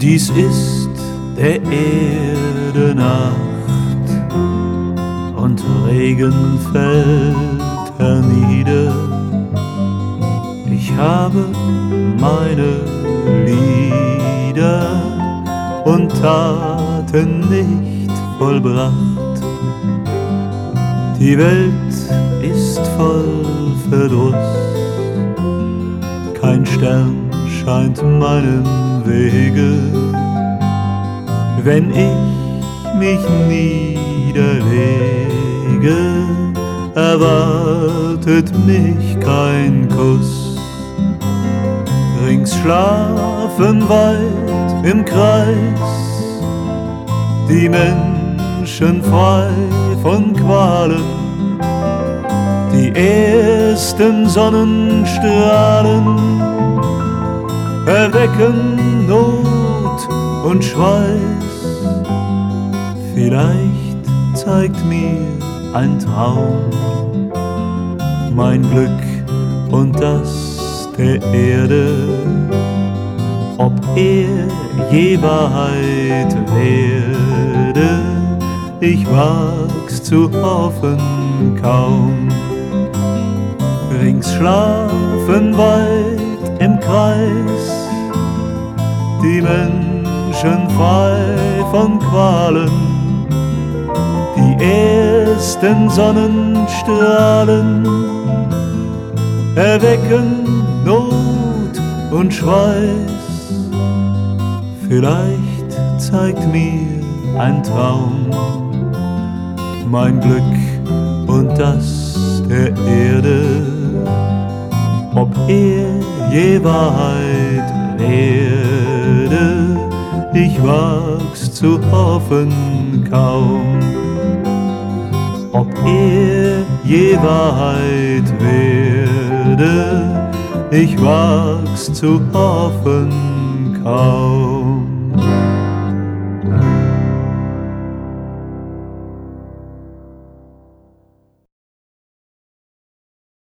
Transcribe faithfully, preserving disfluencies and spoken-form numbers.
Dies ist der Erde Nacht und Regen fällt hernieder. Ich habe meine Lieder und Taten nicht vollbracht. Die Welt ist voll Verdruss, kein Stern scheint meinem Wege. Wenn ich mich niederlege, erwartet mich kein Kuss. Rings schlafen weit im Kreis die Menschen frei von Qualen. Die ersten Sonnenstrahlen erwecken Not und Schweiß. Vielleicht zeigt mir ein Traum mein Glück und das der Erde. Ob er je Wahrheit werde, ich wag's zu hoffen kaum. Rings schlafen weit im Kreis die Menschen frei von Qualen. Die ersten Sonnenstrahlen erwecken Not und Schweiß. Vielleicht zeigt mir ein Traum mein Glück und das der Erde. Ob er je Wahrheit werde, ich wag's zu hoffen kaum. Ob er je Wahrheit werde, ich wag's zu hoffen kaum.